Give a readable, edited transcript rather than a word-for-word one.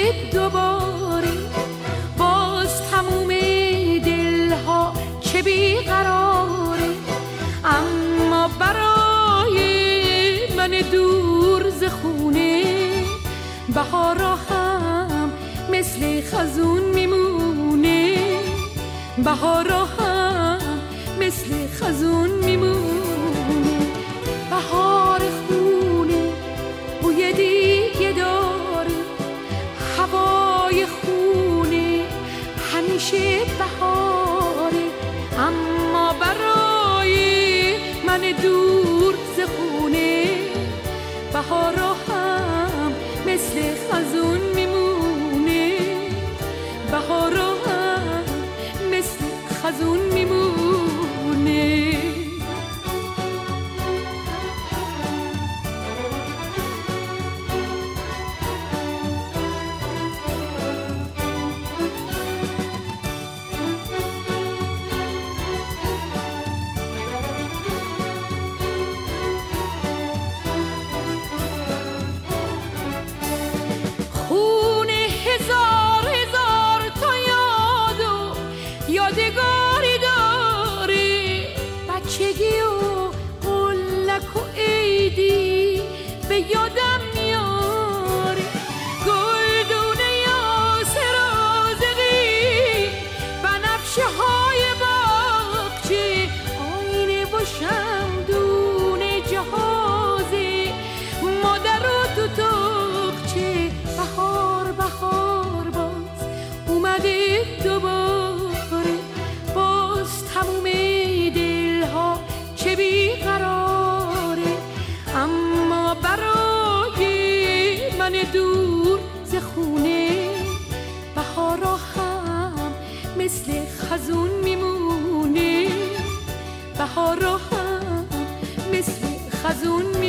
دوباره. باز تموم دلها چه بیقراره، اما برای من دور ز خونه بهارا هم مثل خزون میمونه. بهارا هم مثل خزون میمونه. بهار خونه بوی دیگه داره، هوای خونه همیشه بهاره، اما برای من دور ز خونه بهارا هم مثل خزون میمونه. بهارا هم مثل خزون میمونه. یادگاری داره، بچگی و قلک و عیدی به یادم میاره. گلدونه یاسر رازقی، بنفشه های باغچه، آینه و شمدون جهازه، مادر و دو تاقچه. بهار بهار باز اومده دوباره، باز تموم دلها چه بیقراره، اما برای من دور ز خونه بهارا هم مثل خزون میمونه. بهارا هم مثل خزون